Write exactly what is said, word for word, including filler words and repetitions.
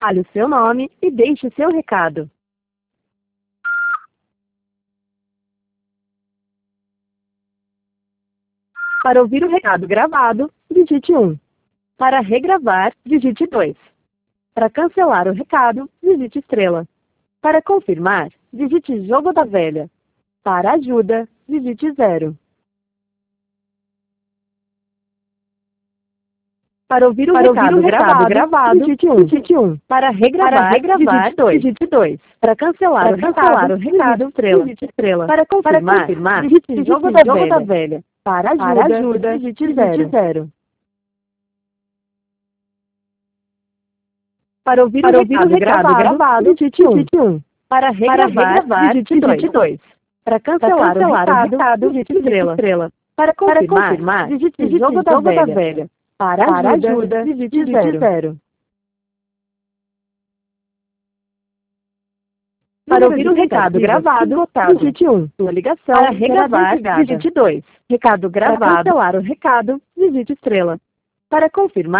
Fale o seu nome e deixe seu recado. Para ouvir o recado gravado, digite um. Para regravar, digite dois. Para cancelar o recado, digite estrela. Para confirmar, digite jogo da velha. Para ajuda, digite zero. Para ouvir o, Para recado, ouvir o recado gravado, gravado, digite um. digite um. Para regravar, Para regravar, digite dois. digite dois. Para cancelar, Para o, cancelar recado, o recado, digite estrela. digite estrela. Para confirmar, Para confirmar, digite, digite jogo, jogo da, da velha. velha. Para ajuda, Para ajuda, digite, digite zero. zero. Para ouvir, Para o, ouvir recado o recado gravado, gravado, digite um. digite um. Para Para regravar, regravar, digite digite dois. dois. Para Para cancelar, cancelar o o recado, recado, digite digite estrela. estrela. Para Para confirmar, confirmar, digite, digite jogo, da, jogo da velha. velha. Para, Para ajuda, ajuda, digite, digite zero. zero. Para ouvir o recado gravado, digite um. Sua ligação Para regravar, desligada. digite dois. Recado Para gravado. cancelar o recado, digite estrela. Para confirmar,